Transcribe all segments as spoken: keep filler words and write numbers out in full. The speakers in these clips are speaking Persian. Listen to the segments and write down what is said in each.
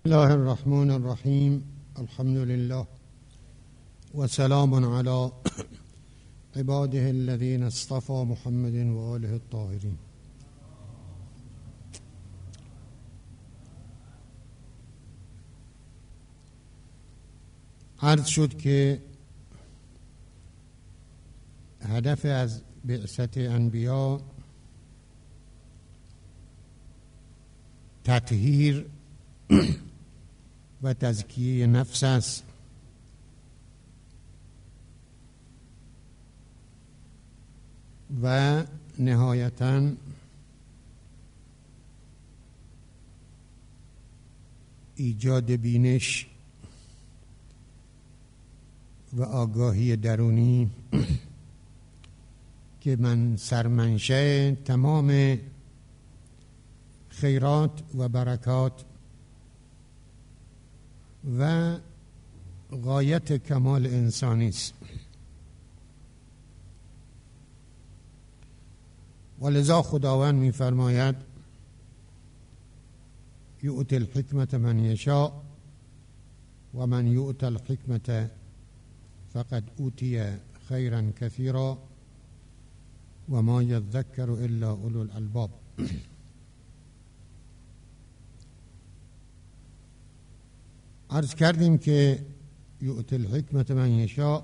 الله الرحمن الرحیم. الحمد لله و سلام علی عباده الذین اصطفى محمد و آله الطاهرین. عرض شد که هدف از بعثت انبیا تطهیر و تزکیه نفس است و نهایتاً ایجاد بینش و آگاهی درونی که من سرمنشأ تمام خیرات و برکات و غایت کمال انسانی است. ولذا خداوند می‌فرماید یؤتی الحکمة من یشاء و من یؤت الحکمة فقد اوتی خیرا کثیرا و ما یذکر الا اولو الالباب. عرض کردیم که یؤتی الحکمة من یشاء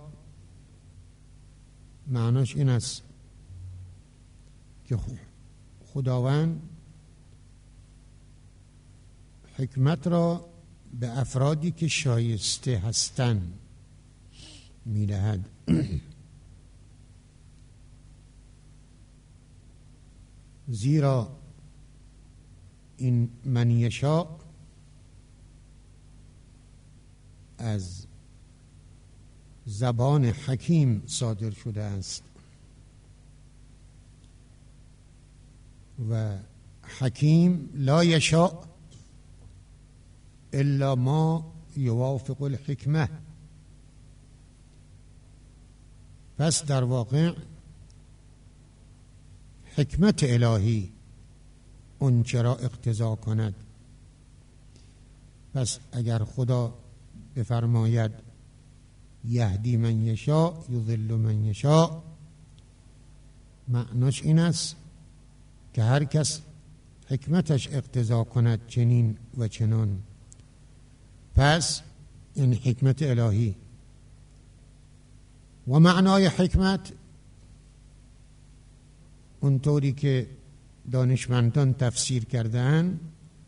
معناش این است که خداوند حکمت را به افرادی که شایسته هستند می‌دهد. زیرا این من یشاء از زبان حکیم صادر شده است و حکیم لا یشاء الا ما یوافق الحکمه. پس در واقع حکمت الهی اون چرا اقتضا کند. پس اگر خدا بفرماید یهدی من یشاء یضل من یشاء، معناش این است که هر کس حکمتش اقتضا کند چنین و چنان. پس این حکمت الهی و معنای حکمت اونطوری که دانشمندان تفسیر کردن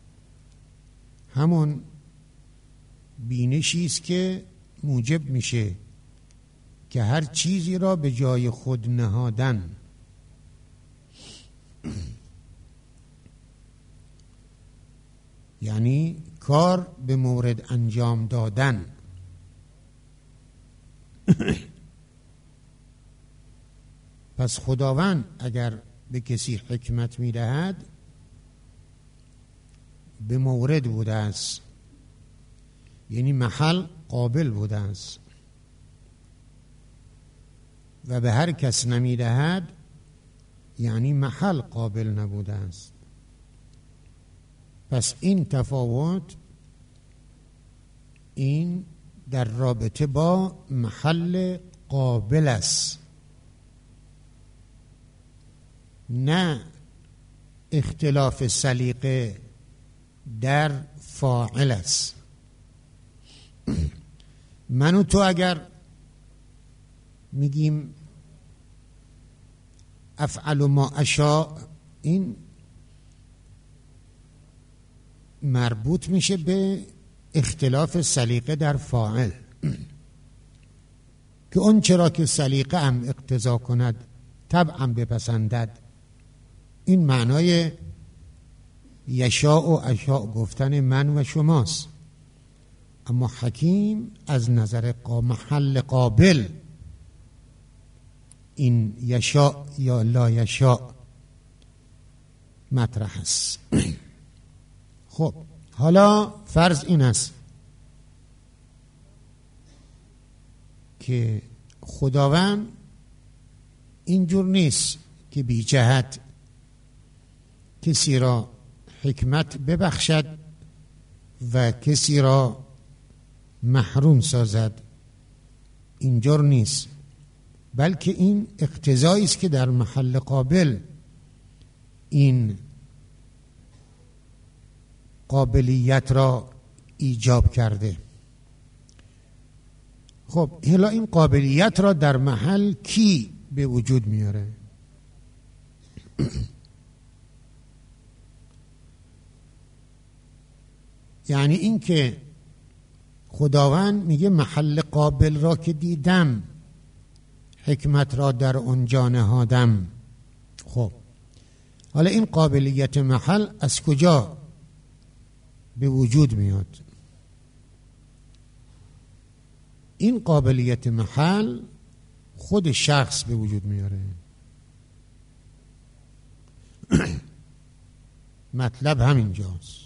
همون بینشی است که موجب میشه که هر چیزی را به جای خود نهادن. یعنی کار به مورد انجام دادن. پس خداوند اگر به کسی حکمت میدهد به مورد بوده است، یعنی محل قابل بوده است، و به هر کس نمیدهد یعنی محل قابل نبوده است. پس این تفاوت این در رابطه با محل قابل است، نه اختلاف سلیقه در فاعل است. من و تو اگر میگیم افعل ما اشاء، این مربوط میشه به اختلاف سلیقه در فاعل که اون چرا که سلیقه هم اقتضا کند طبعا بپسندد. این معنای یشاء و اشاء گفتن من و شماست. اما حکیم از نظر محل قابل این یشاء یا لا یشاء مطرح است. خب حالا فرض این است که خداوند اینجور نیست که بی جهت کسی را حکمت ببخشد و کسی را محروم سازد، اینجور نیست، بلکه این اقتضایی است که در محل قابل این قابلیت را ایجاب کرده. خب حالا این قابلیت را در محل کی به وجود میاره؟ یعنی این که خداوند میگه محل قابل را که دیدم حکمت را در آنجا نهادم. خب حالا این قابلیت محل از کجا به وجود میاد؟ این قابلیت محل خود شخص به وجود میاره. مطلب همینجاست.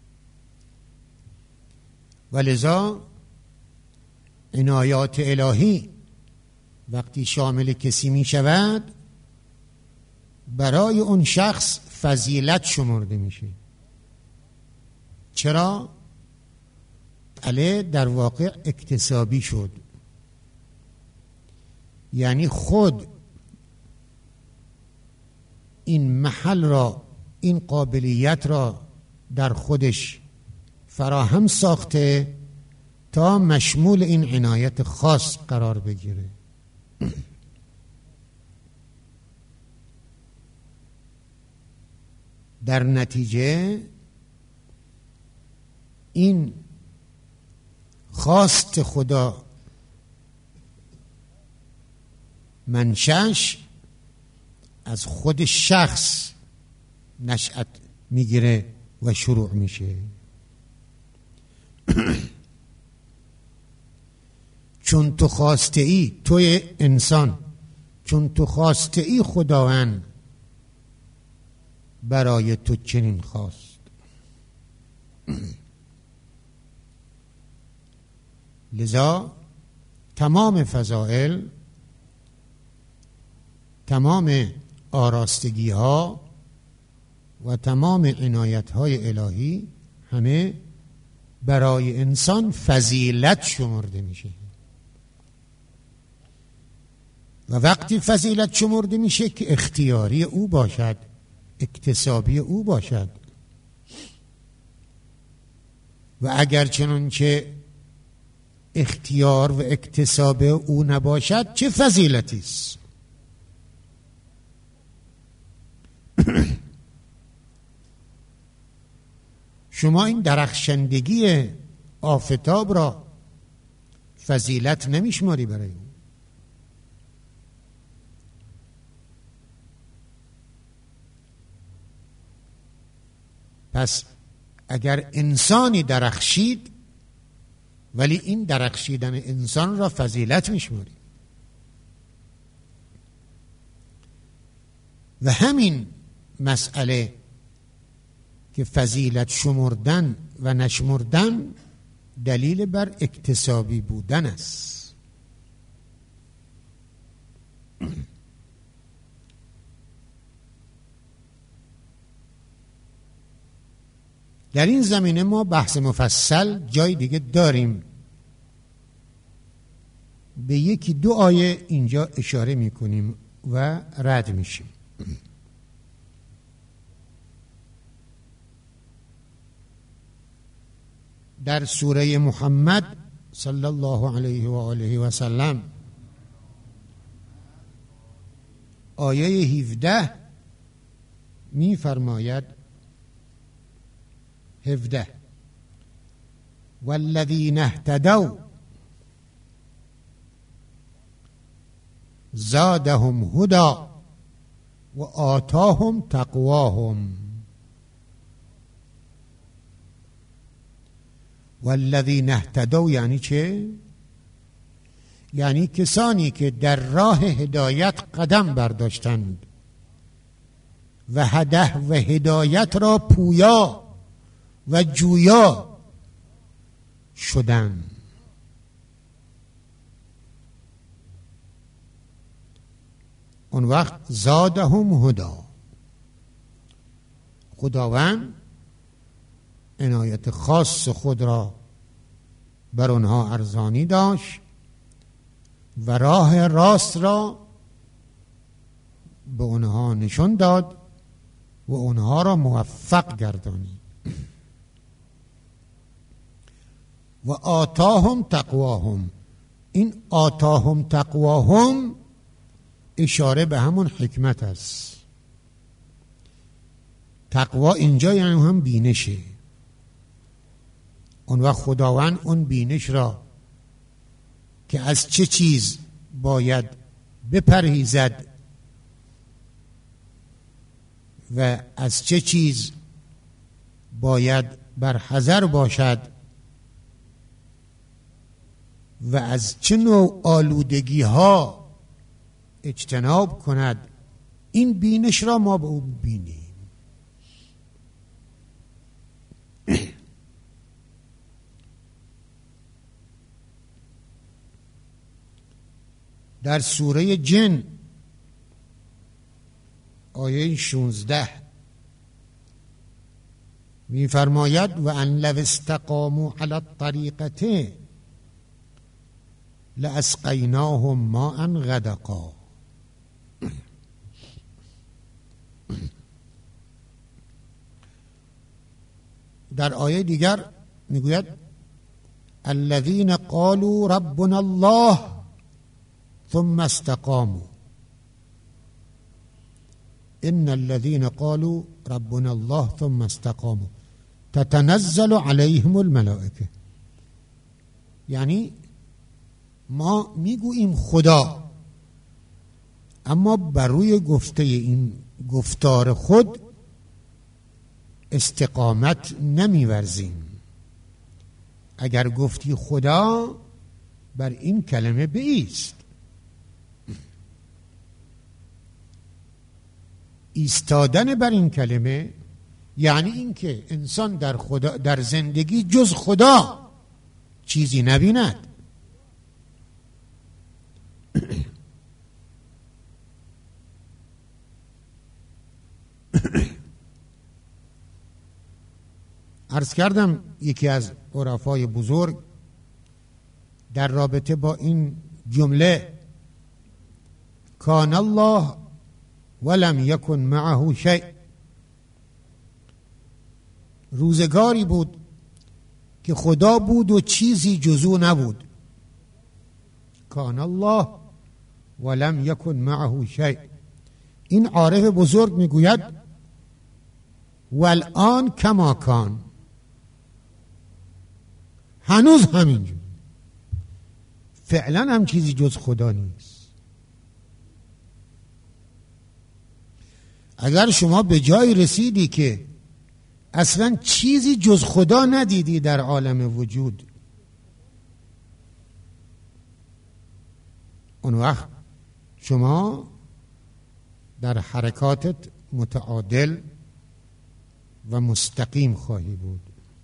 ولذا عنایات الهی وقتی شامل کسی می شود برای اون شخص فضیلت شمرده میشه. چرا؟ علی در واقع اکتسابی شد، یعنی خود این محل را، این قابلیت را در خودش فراهم ساخته تا مشمول این عنایت خاص قرار بگیره. در نتیجه این خواست خدا منشأش از خود شخص نشأت میگیره و شروع میشه. چون تو خواسته ای، توی انسان، چون تو خواسته ای خداوند برای تو چنین خواست. لذا تمام فضائل، تمام آراستگی ها و تمام عنایت های الهی همه برای انسان فضیلت شمرده میشه و وقتی فضیلت شمرده میشه که اختیاری او باشد، اکتسابی او باشد. و اگر چنانچه اختیار و اکتساب او نباشد چه فضیلتی است؟ شما این درخشندگی آفتاب را فضیلت نمیشماری برای او؟ پس اگر انسانی درخشید ولی این درخشیدن انسان را فضیلت میشماری و همین مسئله که فضیلت شمردن و نشمردن دلیل بر اکتسابی بودن است. در این زمینه ما بحث مفصل جای دیگه داریم، به یکی دو آیه اینجا اشاره میکنیم و رد میشیم. در سوره محمد صلی الله علیه و آله و سلم آیه هفده می فرماید هفده والذین اهتدوا زادهم هدی و آتاهم تقواهم. والذین اهتدوا یعنی چه؟ یعنی کسانی که در راه هدایت قدم برداشتند و هده و هدایت را پویا و جویا شدند. اون وقت زادهم هدا، خداوند عنایت خاص خود را بر آنها ارزانی داشت و راه راست را به آنها نشان داد و آنها را موفق گردانید. و آتاهم تقواهم، این آتاهم تقواهم اشاره به همون حکمت است. تقوا اینجا یعنی هم بینشه. اون وقت خداوند اون بینش را که از چه چیز باید بپرهیزد و از چه چیز باید بر حذر باشد و از چه نوع آلودگی ها اجتناب کند، این بینش را ما به او بینیم. در سوره جن آیه شانزده می فرماید و ان لو استقاموا علی الطریقة لاسقیناهم ماء غدقا. در آیه دیگر میگوید الذين قالوا ربنا الله ثم استقاموا ان الذين قالوا ربنا الله ثم استقاموا تتنزل عليهم الملائكه. یعنی ما میگوییم خدا، اما بر روی گفته این گفتار خود استقامت نمیورزیم. اگر گفتی خدا، بر این کلمه بایست. ایستادن بر این کلمه یعنی اینکه انسان در خدا در زندگی جز خدا چیزی نبیند. عرض کردم یکی از عرفای بزرگ در رابطه با این جمله کان الله ولم یکن معه شیء، روزگاری بود که خدا بود و چیزی جزو نبود. کان الله ولم یکن معه شیء. این عارف بزرگ میگوید والآن کما کان، هنوز همینجور، فعلا هم چیزی جز خدا نیست. اگر شما به جای رسیدی که اصلا چیزی جز خدا ندیدی در عالم وجود، اون وقت شما در حرکاتت متعادل و مستقیم خواهی بود.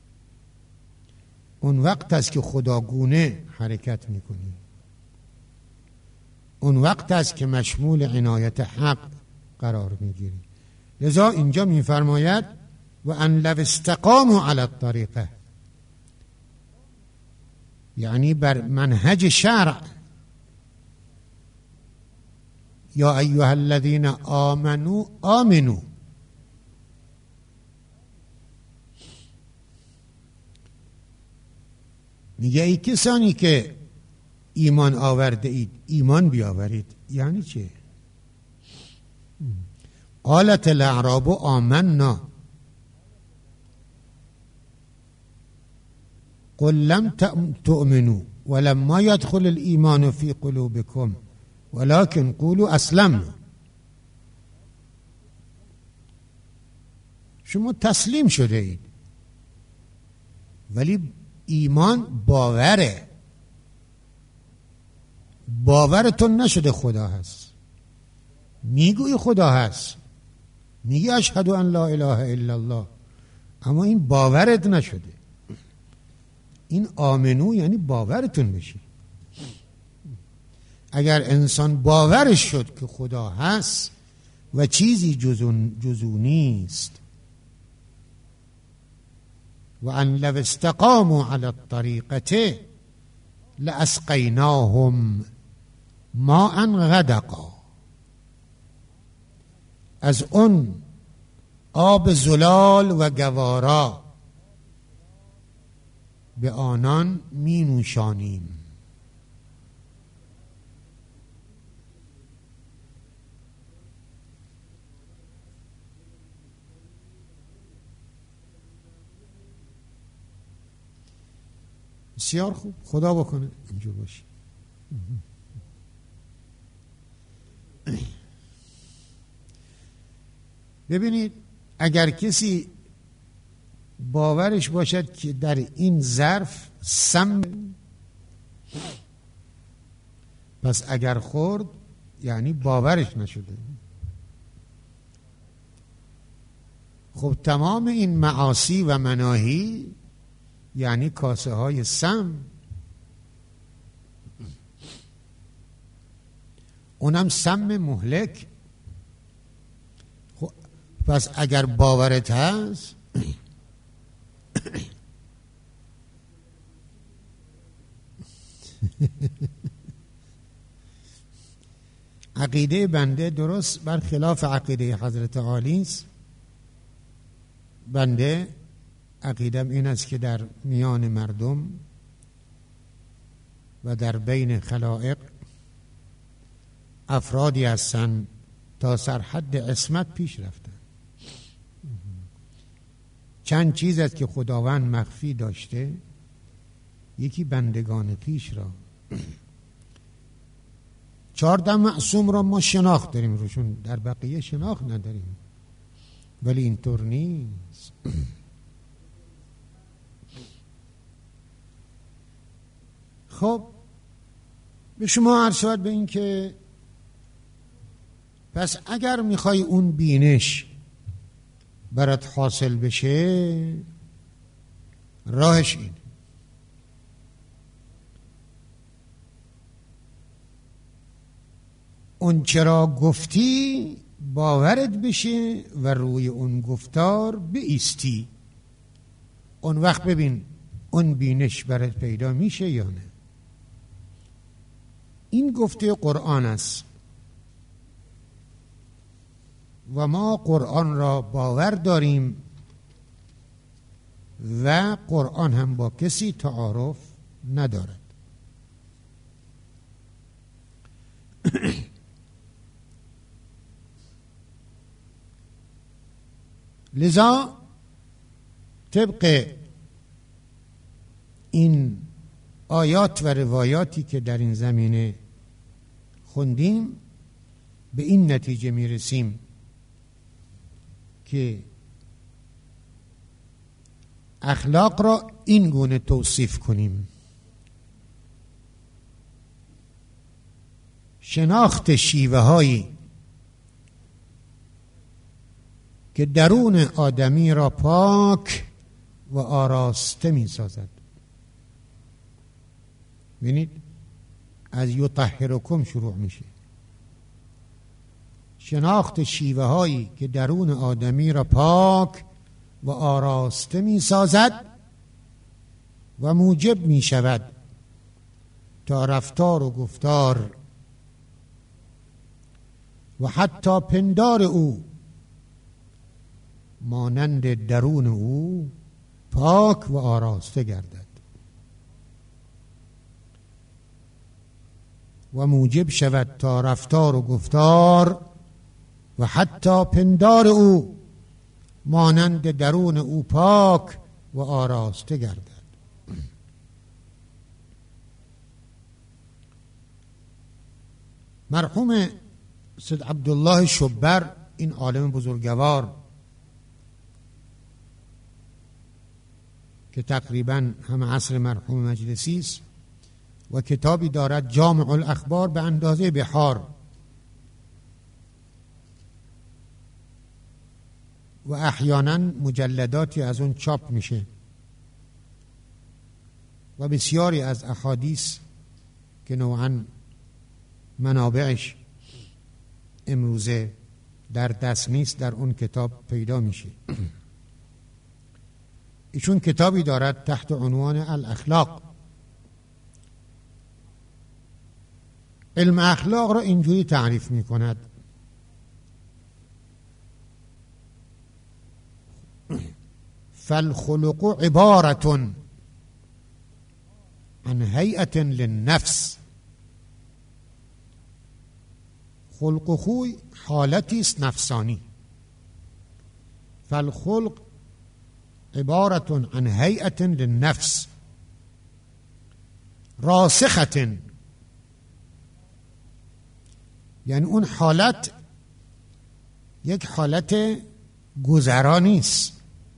اون وقت است که خداگونه حرکت میکنی. اون وقت است که مشمول عنایت حق قرار میگیری. لذا اینجا میفرماید و ان لو استقاموا علی الطریقه، یعنی بر منهج شرع. یا ایها الذین آمنوا آمنوا، میگه ای کسانی که ایمان آورده اید ایمان بیاورید. یعنی چه؟ قالت الاعراب آمنا قل لم تؤمنوا ولما يدخل الایمان فی قلوبکم ولكن قولوا اسلمنا. شما تسلیم شده اید ولی ایمان باوره، باورتون نشده خدا هست. میگوی خدا هست، میگی اشهد ان لا اله الا الله، اما این باورت نشده. این آمنو یعنی باورتون بشی. اگر انسان باورش شد که خدا هست و چیزی جزو, جزو نیست، و ان لو استقاموا علی الطریقة لاسقیناهم ماء غدقا، از اون آب زلال و گوارا به آنان می نوشانیم. بسیار خوب، خدا بکنه اینجور باشی. ببینید اگر کسی باورش باشد که در این ظرف سم، پس اگر خورد یعنی باورش نشده. خب تمام این معاصی و مناهی یعنی کاسه های سم، اونم سم مهلک. خب پس اگر باورت هست عقیده بنده درست برخلاف عقیده حضرت عالی است. بنده عقیدم این است که در میان مردم و در بین خلائق افرادی هستند تا سرحد عصمت پیش رفتن. چند چیز است که خداوند مخفی داشته، یکی بندگان خویش را. چهارده معصوم را ما شناخت داریم روشون، در بقیه شناخت نداریم، ولی اینطور نیست. خب به شما عرض شود به این که پس اگر میخوای اون بینش برات حاصل بشه، راهش این: اون چرا گفتی باورت بشه و روی اون گفتار بایستی. اون وقت ببین اون بینش برات پیدا میشه یا نه. این گفته قرآن است و ما قرآن را باور داریم و قرآن هم با کسی تعارف ندارد. لذا طبق این آیات و روایاتی که در این زمینه خوندیم به این نتیجه میرسیم که اخلاق را این گونه توصیف کنیم: شناخت شیوه هایی که درون آدمی را پاک و آراسته می سازد. ببینید از یطهرکم شروع میشه. شناخت شیوه هایی که درون آدمی را پاک و آراسته می سازد و موجب می شود تا رفتار و گفتار و حتی پندار او مانند درون او پاک و آراسته گردد و موجب شود تا رفتار و گفتار و حتی پندار او مانند درون او پاک و آراسته گردد. مرحوم سید عبدالله شبر، این عالم بزرگوار که تقریبا هم عصر مرحوم مجلسی است و کتابی دارد جامع الاخبار به اندازه بحار، و احیانا مجلداتی از اون چاپ میشه و بسیاری از احادیث که نوعا منابعش امروزه در دست نیست در اون کتاب پیدا میشه. ایشون کتابی دارد تحت عنوان الاخلاق. علم اخلاق را اینجوری تعریف می کند: فالخلق عبارة عن هیئة للنفس. خلق و خوی حالتی است نفسانی. فالخلق عبارة عن هیئة للنفس راسخة، یعنی اون حالت یک حالت گذرا نیست،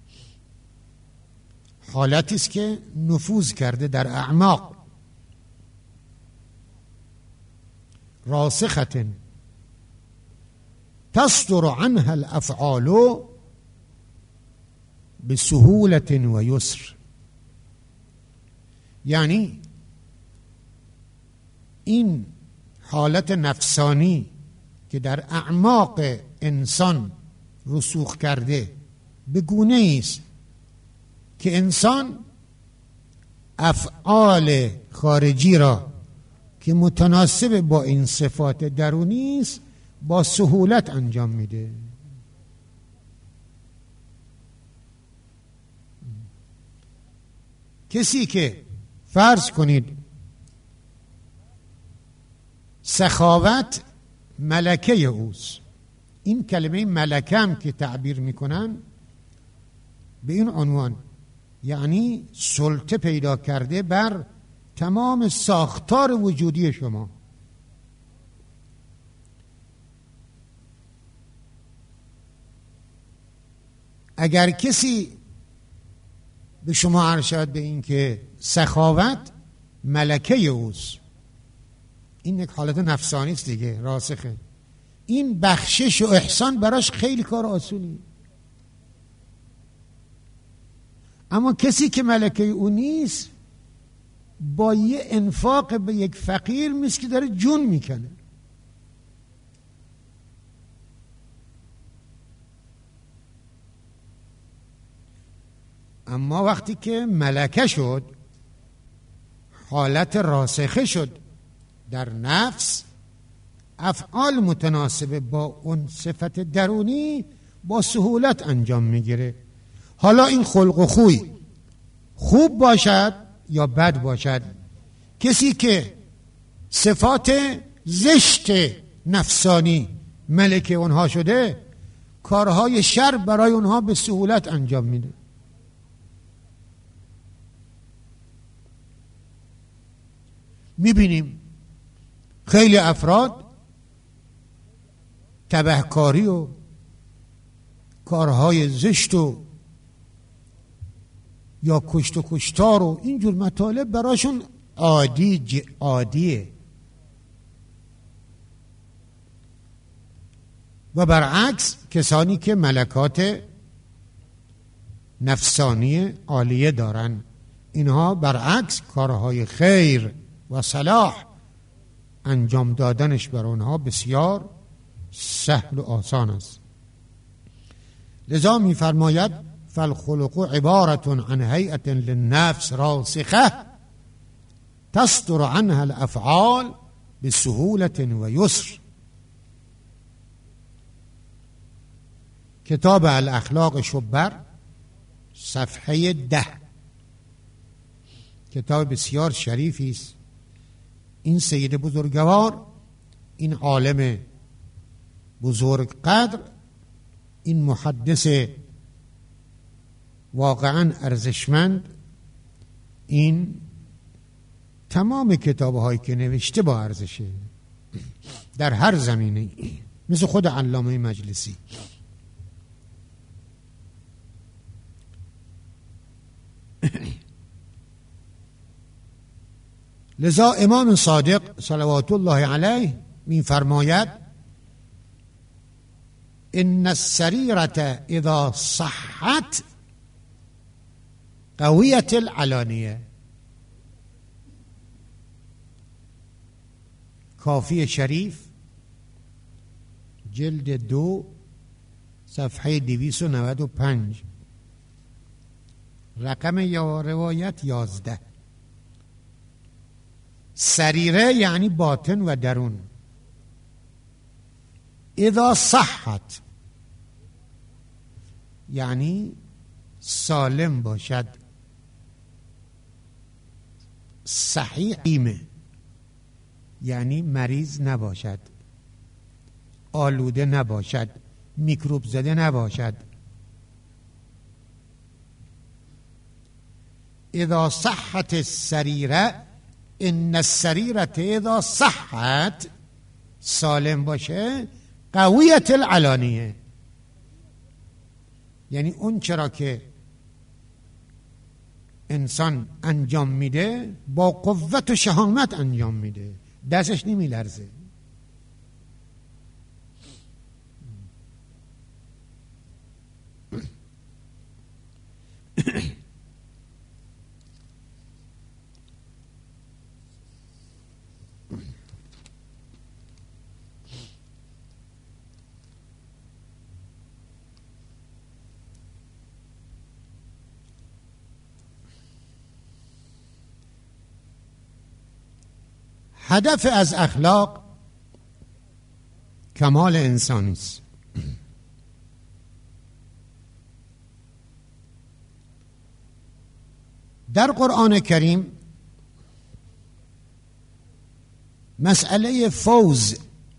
حالتی است که نفوذ کرده در اعماق. راسخة تصدر عنها الافعال بسهولة و یسر. یعنی این حالت نفسانی که در اعماق انسان رسوخ کرده به گونه است که انسان افعال خارجی را که متناسب با این صفات درونی است با سهولت انجام میده. کسی که فرض کنید سخاوت ملکه اوست، این کلمه ملکه هم که تعبیر میکنن به این عنوان، یعنی سلطه پیدا کرده بر تمام ساختار وجودی شما. اگر کسی به شما ارشاد به این که سخاوت ملکه اوست، این یک حالت نفسانی است دیگه، راسخه، این بخشش و احسان براش خیلی کار آسونی. اما کسی که ملکه او نیست با یه انفاق به یک فقیر مثل که داره جون میکنه. اما وقتی که ملکه شد، حالت راسخه شد در نفس، افعال متناسب با اون صفت درونی با سهولت انجام میگیره. حالا این خلق و خوی خوب باشد یا بد باشد، کسی که صفات زشت نفسانی ملکه اونها شده، کارهای شر برای اونها به سهولت انجام میده. میبینیم خیلی افراد تبهکاری و کارهای زشت و یا کشت و کشتار و اینجور مطالب براشون عادی عادیه، و برعکس کسانی که ملکات نفسانی عالیه دارن، اینها برعکس کارهای خیر و صلاح انجام دادنش بر اونها بسیار سهل و آسان است. لذا می فرماید فالخلق عبارة عن هیئة للنفس راسخة تصدر عنها الافعال بسهولة و یسر. کتاب الاخلاق شبر صفحه ده، کتاب بسیار شریفی است. این سید بزرگوار، این عالم بزرگ قدر، این محدث واقعا ارزشمند، این تمام کتاب‌هایی که نوشته با ارزشه در هر زمینه، مثل خود علامه مجلسی. لذا امام صادق صلوات الله علیه می فرماید ان السریرة اذا صحت قویت العلانیه. کافی شریف جلد دو صفحه دویست و نود و پنج. رقم یا روایت یازده. سریره یعنی باطن و درون. اذا صحت یعنی سالم باشد، صحیح یعنی مریض نباشد، آلوده نباشد، میکروب زده نباشد. اذا صحت السریره، ان السریره اذا صحت، سالم باشه، قویت العلانیه، یعنی اون چرا که انسان انجام میده با قوت و شهامت انجام میده، دستش نمیلرزه. هدف از اخلاق کمال انسانی است. در قرآن کریم مسئله فوز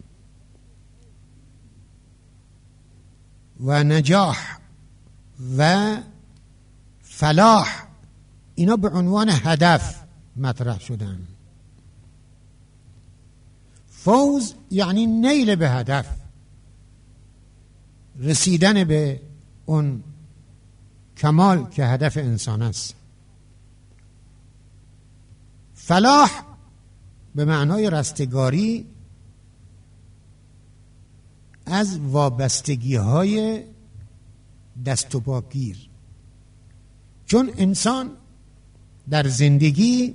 و نجاح و فلاح اینا به عنوان هدف مطرح شدن. فوز یعنی نیل به هدف، رسیدن به اون کمال که هدف انسان است. فلاح به معنای رستگاری از وابستگی های دست و پاگیر، چون انسان در زندگی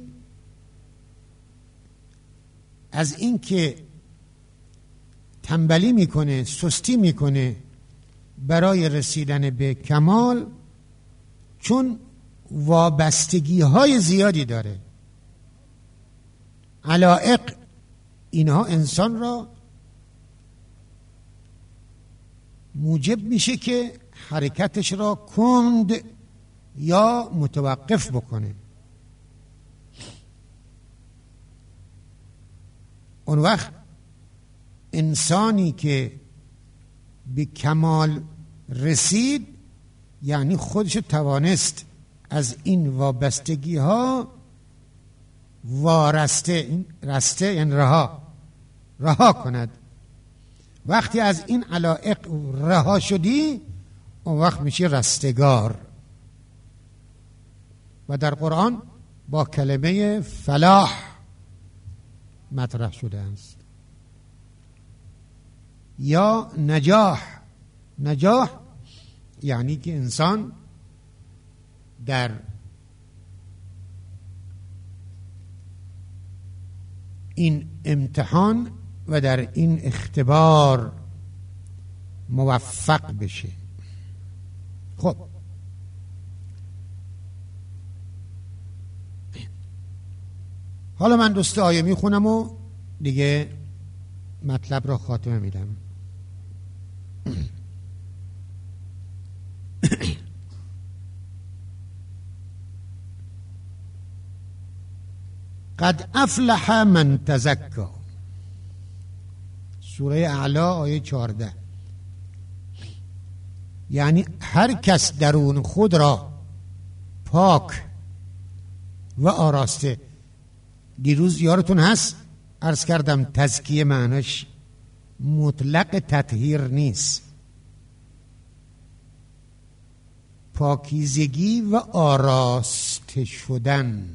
از این که تنبلی میکنه، سستی میکنه برای رسیدن به کمال، چون وابستگی های زیادی داره، علایق، اینها انسان را موجب میشه که حرکتش را کند یا متوقف بکنه. اون وقت انسانی که به کمال رسید یعنی خودش توانست از این وابستگی ها وارسته، رسته یعنی رها رها کند. وقتی از این علایق رها شدی اون وقت میشه رستگار. و در قرآن با کلمه فلاح مطرح شده است. یا نجاح. نجاح یعنی که انسان در این امتحان و در این اختبار موفق بشه. خب حالا من دوست آیه میخونم و دیگه مطلب را خاتمه میدم. قد افلح من تزکا، سوره اعلی آیه چهارده. یعنی هر کس درون خود را پاک و آراسته. دیروز یارتون هست عرض کردم تزکیه معناش مطلق تطهیر نیست، پاکیزگی و آراسته شدن.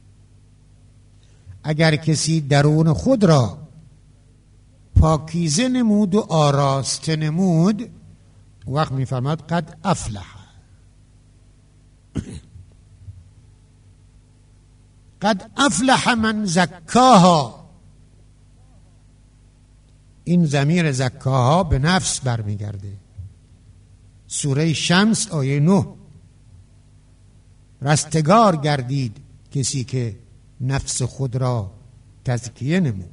اگر کسی درون خود را پاکیزه نمود و آراسته نمود، وقت می‌فرماد قد افلح. قد افلح من زکاها. این ضمیر زکاها به نفس برمیگرده. سوره شمس آیه نه. رستگار گردید کسی که نفس خود را تزکیه نمود.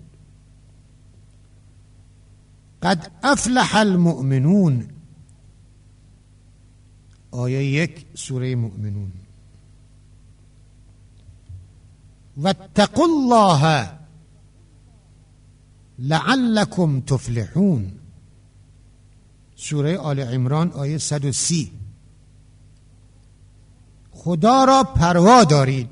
قد افلح المؤمنون، آیه یک سوره مؤمنون. واتقوا الله لعلكم تفلحون، سوره آل عمران آیه صد و سی. خدا را پروا دارید.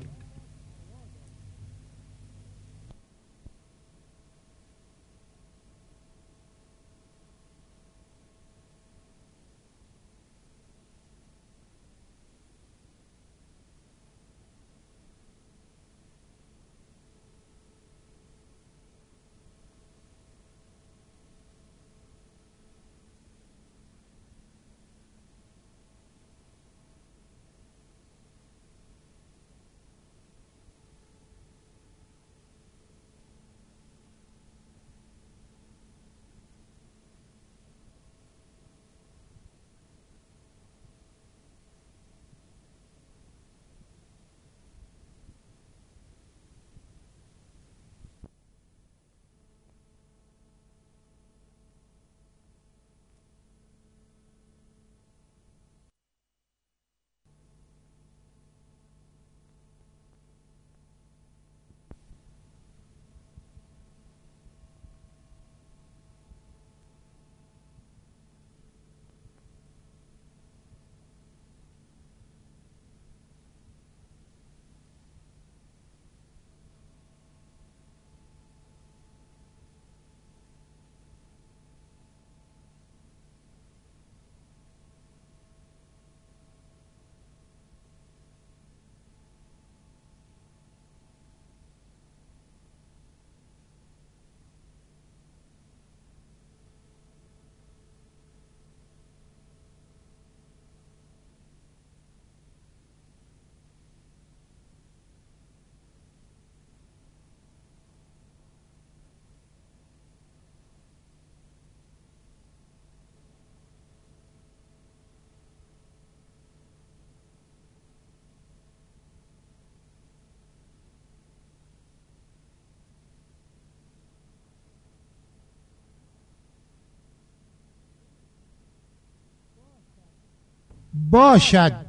باشد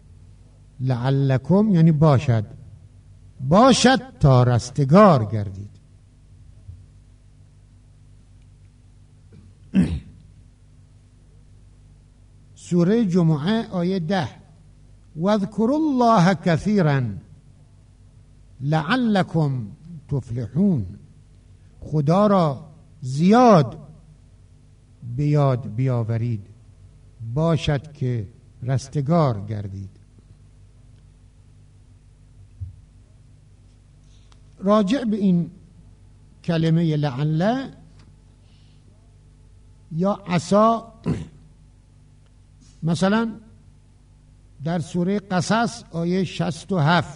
لعلکم یعنی باشد، باشد تا رستگار گردید. سوره جمعه آیه ده. واذکروا الله کثیرا لعلکم تفلحون، خدا را زیاد به یاد بیاورید باشد که رستگار گردید. راجع به این کلمه لعل یا عسى، مثلا در سوره قصص آیه شصت و هفت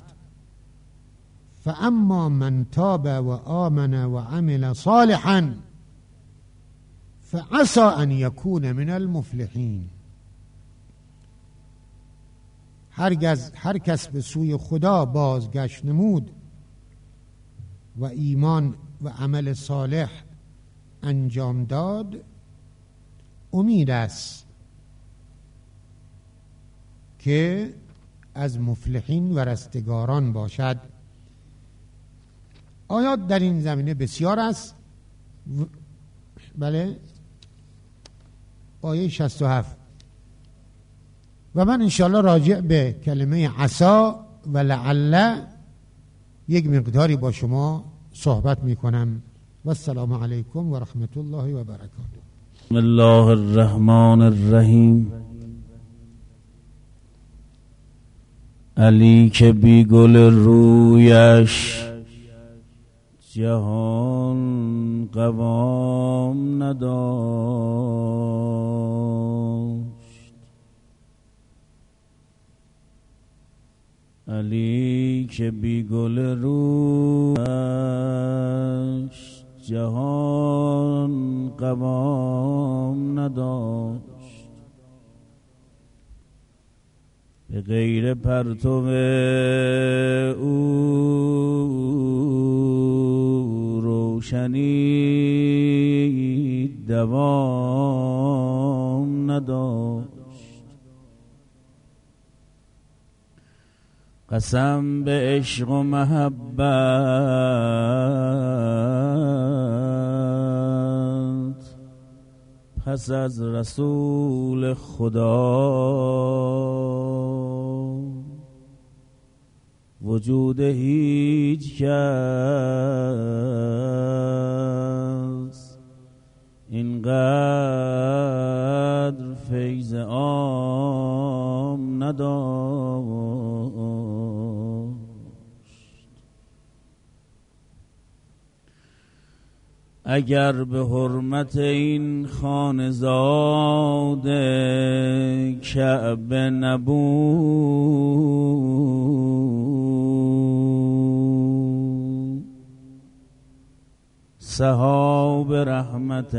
فاما من تاب و آمن و عمل صالحا فعسى ان يكون من المفلحین، هرگز هر کس به سوی خدا بازگشت نمود و ایمان و عمل صالح انجام داد، امید است که از مفلحین و رستگاران باشد. آیات در این زمینه بسیار است. بله، آیه شصت و هفت. و من انشاءالله راجع به کلمه عسى و لعل یک مقداری با شما صحبت می کنم. و السلام علیکم و رحمت الله و برکاته. بسم الله الرحمن الرحیم. علی که بی گل رویش جهان قوام نداشت، علی که بی گل رویش جهان قوام نداشت، به غیر پرتو او روشنی دوام نداشت. قسم به عشق و محبت پس از رسول خدا وجود هیچ کس اینقدر فیض عام نداشت. اگر به حرمت این خانزاده کعبه نبود، سحاب رحمت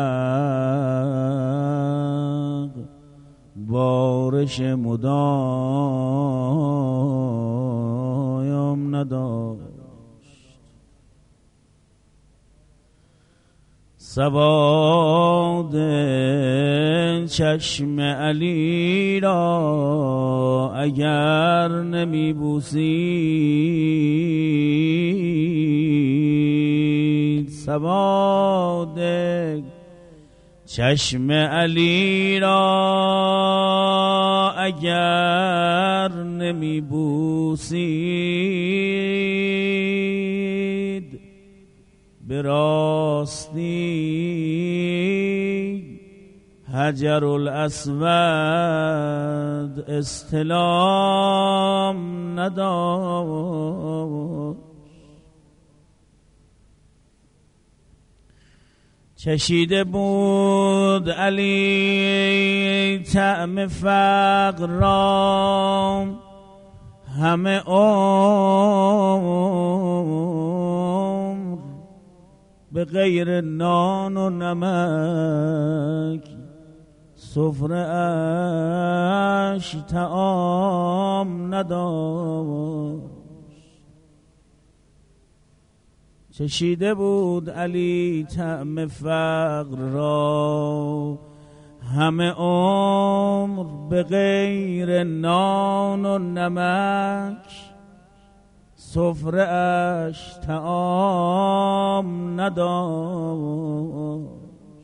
حق بارش مدایم نداشت. سواد چشم علی را اگر نمی بوسید، سواد چشم علی را اگر نمی بوسید، به راستی حجر الاسود استلام نداشت. چشیده بود علی طعم فقر را همه عمر، به غیر نان و نمک سفره اش طعام نداشت. چشیده بود علی طعم فقر را همه عمر، به غیر نان و نمک سفره اش طعام نداشت.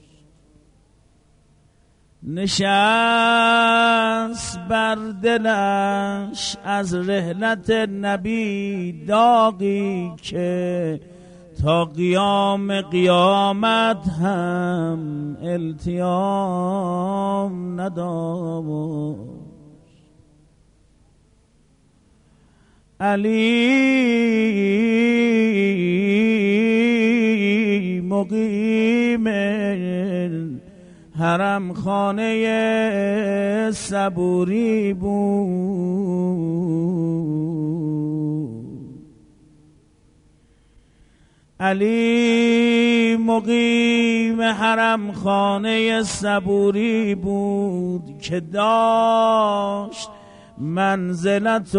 نشست بر دلش از رحلت نبی داغی که تا قیام قیامت هم التیام نداشت. علی مقیم حرم خانه صبوری بود. علی مقیم حرم خانه صبوری بود که داشت منزلت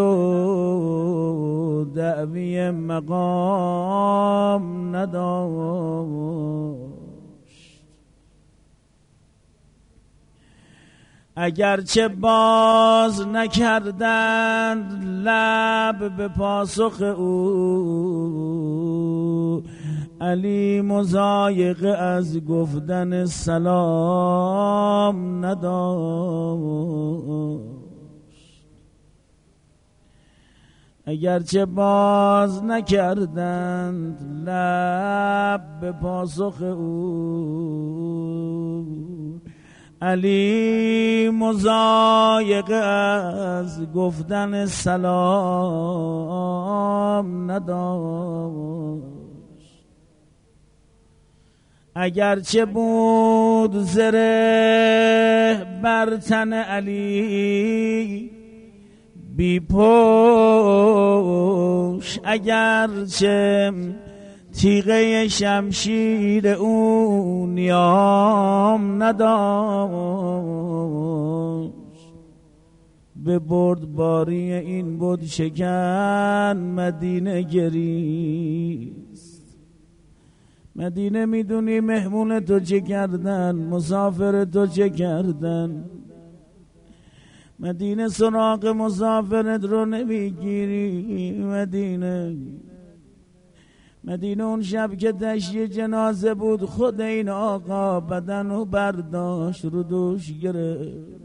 و دعوی مقام نداشت. اگرچه باز نکردند لب به پاسخ او، علی مضایقه از گفتن سلام نداشت. اگرچه باز نکردند لب به پاسخ او، علی مضایقه از گفتن سلام نداشت. اگرچه بود زره بر تن علی بی پوش، اگرچه تیغه شمشیر او نیام نداشت، به بردباری این بود شکن مدینه گریست. مدینه میدونی مهمون تو چه کردن، مسافر تو چه کردن. مدینه سراغ مسافرت رو نمیگیری. مدینه مدینه اون شب که تشییع جنازه بود خود این آقا بدن و برداشت رو دوش گرفت.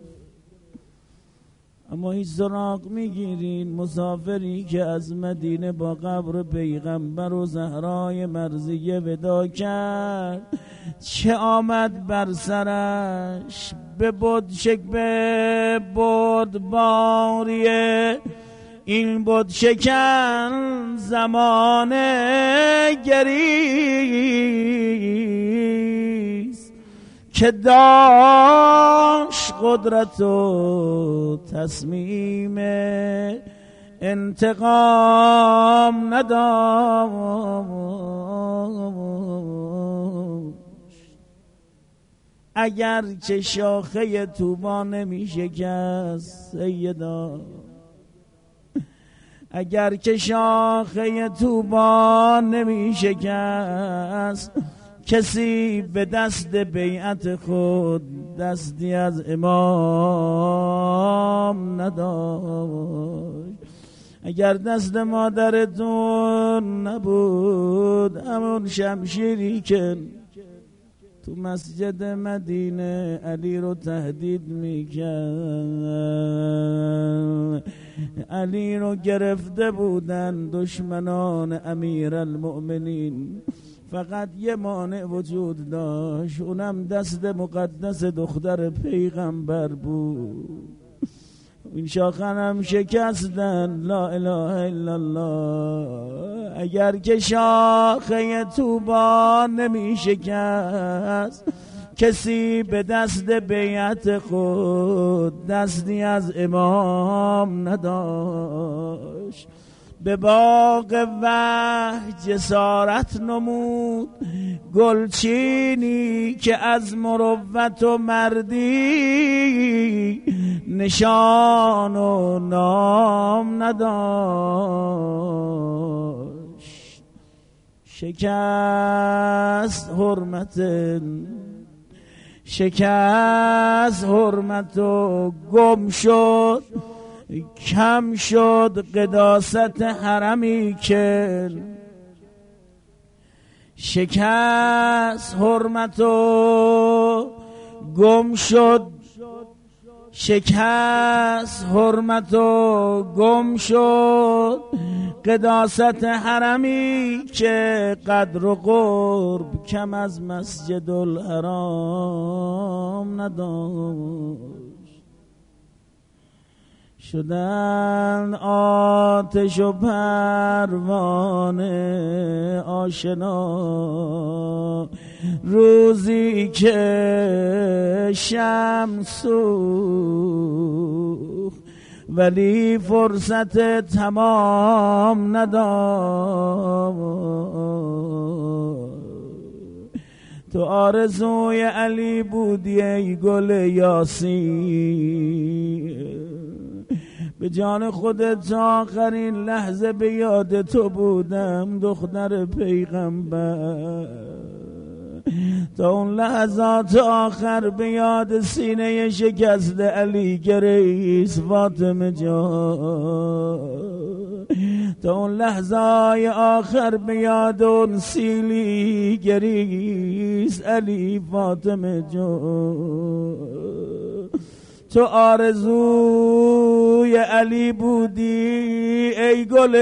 اما هیچ سراغ میگیرین مسافری که از مدینه با قبر پیغمبر و زهرای مرضیه ودا کرد چه آمد بر سرش؟ به بود شک به بود باریه این بود شکن زمانه گریست که داشت قدرت و تصمیم انتقام نداشت. اگر چه شاخه طوبا نمی شکست سیدا، اگر که شاخه طوبا نمی شکست کسی به دست بیعت خود دستی از امام نداشت. اگر دست مادرتون نبود همون شمشیری که تو مسجد مدینه علی رو تهدید میکرد، علی رو گرفته بودن دشمنان امیرالمؤمنین، فقط یه مانع وجود داشت، اونم دست مقدس دختر پیغمبر بود. این شاخنم شکستن، لا اله الا الله. اگر که شاخه طوبا نمی شکست کسی به دست بیعت خود دستی از امام نداشت. به باغ وحی جسارت نمود گلچینی که از مروت و مردی نشان و نام نداشت. شکست حرمت شکست حرمت و گم شد، کم شد قداست حرمی که شکست حرمت و گم شد، شکست حرمت و گم شد قداست حرمی که قدر و قرب کم از مسجد الحرام نداشت. شدن آتش و پروانه آشنا روزی که شمس سوخت ولی فرصت تمام نداشت. تو آرزوی علی بودی ای گل یاسین، به جان خودت تا آخرین لحظه به یاد تو بودم دختر پیغمبر. تا اون لحظات آخر به یاد سینه شکست علی گریست فاطمه جان. تا اون لحظای آخر به یاد اون سیلی گریست علی فاطمه جان. تو آرزوی علی بودی ای گل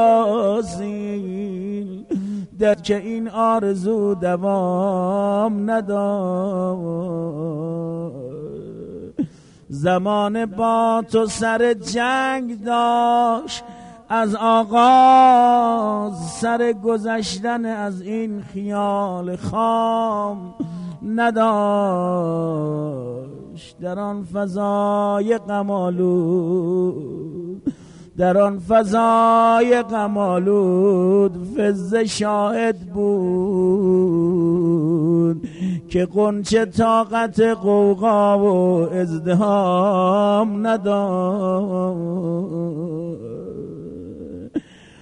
یاسین، در که این آرزو دوام نداشت. زمان با تو سر جنگ داشت از آغاز، سر گذشتن از این خیال خام نداشت. در آن فضای غم‌آلود، در آن فضای غم‌آلود فضه شاهد بود که غنچه طاقت غوغا و ازدحام نداشت.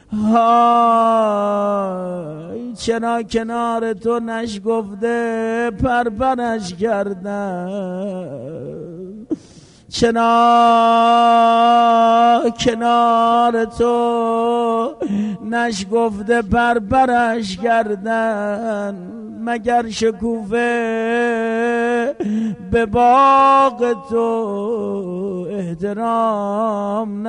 های چرا کنار تو نشگفته پرپرش کردن، چرا کنار تو نشگفته پرپرش کردن، مگر شکوفه به باغ تو احترام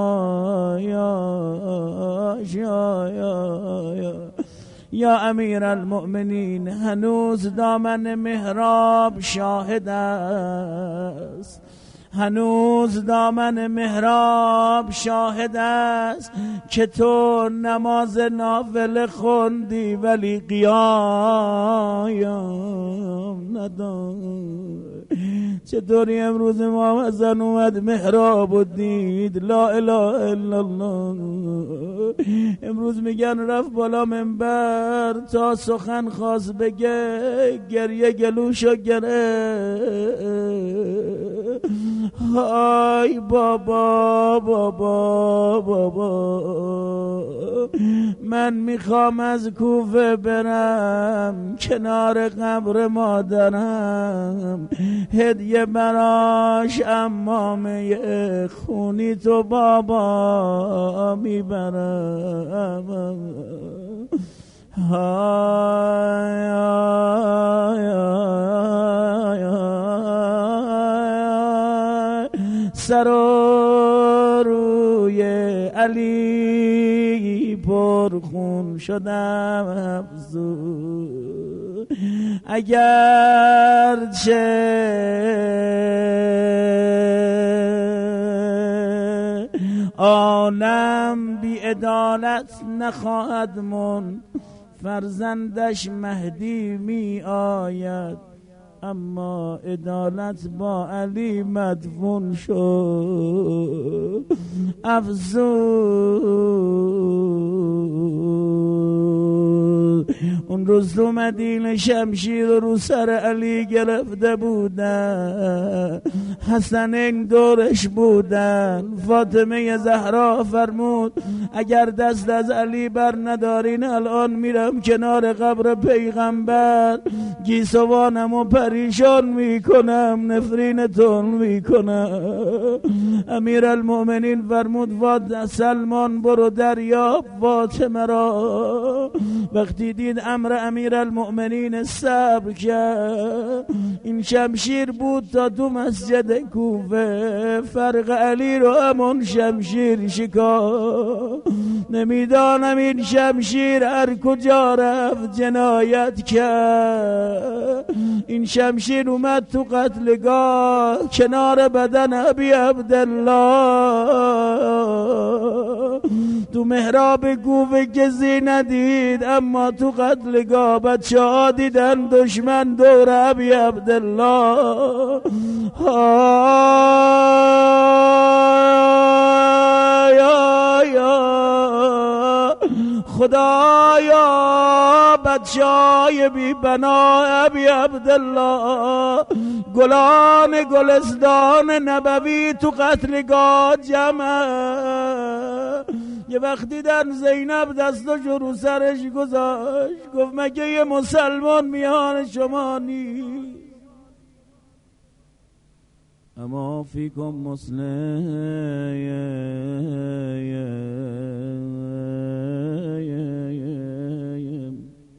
نداشت. یا یا یا یا امیر المؤمنین، هنوز دامن محراب شاهد است، هنوز دامن محراب شاهد است که تو نماز نافله خوندی ولی قیام نداشت. چطوری امروز امام حسن اومد محراب و دید لا اله الا الله، امروز میگن رفت بالا منبر تا سخن خواست بگه گریه گلوشو گره. های بابا بابا بابا، من میخوام از کوفه برم کنار قبر مادرم، هدیه براش امامه خونی تو بابا میبرم. های سر و روی علی پرخون شدم افزون، اگرچه عالم بی عدالت نخواهد من، فرزندش مهدی می آید، اما عدالت با علی مدفون شد افزون. اون روز تو مدینه شمشیر رو سر علی گرفته بودن، حسنین دورش بودن، فاطمه زهرا فرمود اگر دست از علی بر ندارین الان میرم کنار قبر پیغمبر گیسوانم و پریشان میکنم، نفرینتون میکنم. امیر المؤمنین فرمود واد سلمان برو دریاب فاطمه را. وقتی دید امر امیر المؤمنین صبر کرد، این شمشیر بود تا تو مسجد کوفه فرق علی رو همون شمشیر شکا. نمیدانم این شمشیر هر کجا رفت جنایت کرد، این شمشیر اومد تو قتلگاه کنار بدن ابی عبدالله. تو محراب کوفه کسی ندید، اما تو قتلگاه بچه ها دیدن دشمن دور ابی عبدالله. خدایا بچه‌های بی بنا ابی عبدالله، گلان گلستان نبوی تو قتلگاه جمع. یه وقت دیدن زینب دستاشو رو سرش گذاشت، گفت مگه یه مسلمان میان شما نیست؟ اما فیکم مسلم.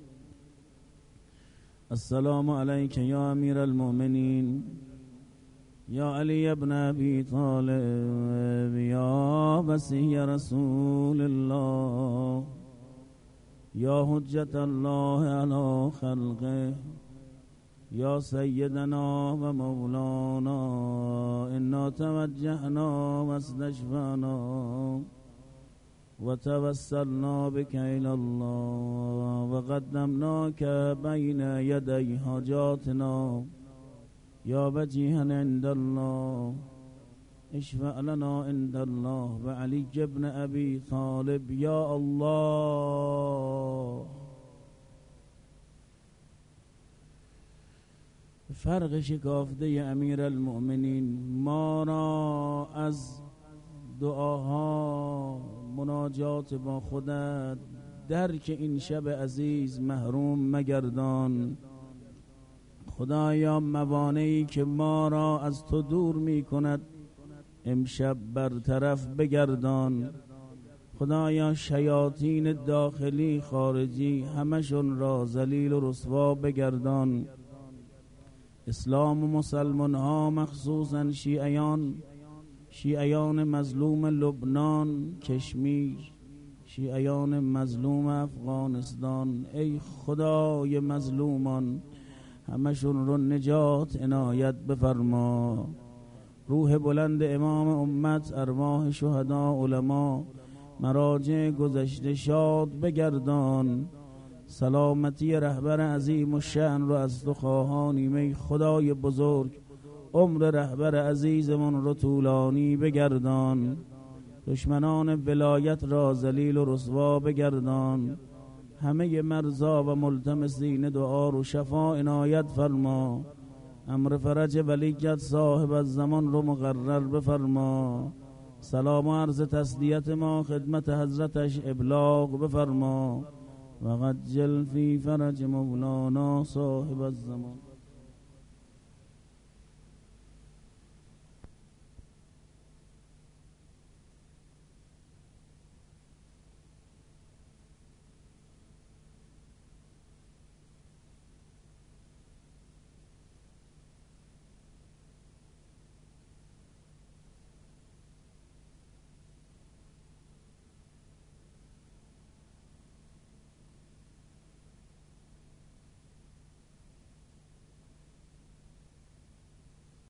السلام علیک یا امیر المؤمنین، یا علی ابن ابی طالب، یا وصی رسول الله، یا حجت الله علی خلقه، یا سیدنا و مولانا، انا توجهنا و استشفعنا و توسلنا بك الى الله و قدمناک بین یدی حاجاتنا، یا وجیها عند الله اشفع لنا عند الله و علی ابن ابی طالب. یا الله فرق شکافته امیر المؤمنین ما را از دعاها مناجات با خودت درک این شب عزیز محروم مگردان. خدایا موانعی که ما را از تو دور می کند امشب برطرف بگردان. خدایا شیاطین داخلی خارجی همشون را ذلیل و رسوا بگردان. اسلام و مسلمان ها مخصوصا شیعیان شیعیان مظلوم لبنان، کشمیر، شیعیان مظلوم افغانستان، ای خدای مظلومان همشون رو نجات عنایت بفرما. روح بلند امام امت، ارواح شهدا، علما، مراجع گذشته شاد بگردان. سلامتی رهبر عظیم الشأن رو از تو خواهانیم ای خدای بزرگ. عمر رهبر عزیزمون رو طولانی بگردان. دشمنان ولایت را ذلیل و رسوا بگردان. همه مرضا و ملتمسین دعا رو شفا عنایت فرما. امر فرج ولیت صاحب الزمان رو مقرر بفرما. سلام و عرض تسلیت ما خدمت حضرتش ابلاغ بفرما. وقد جل فی فرج مولانا صاحب الزمان.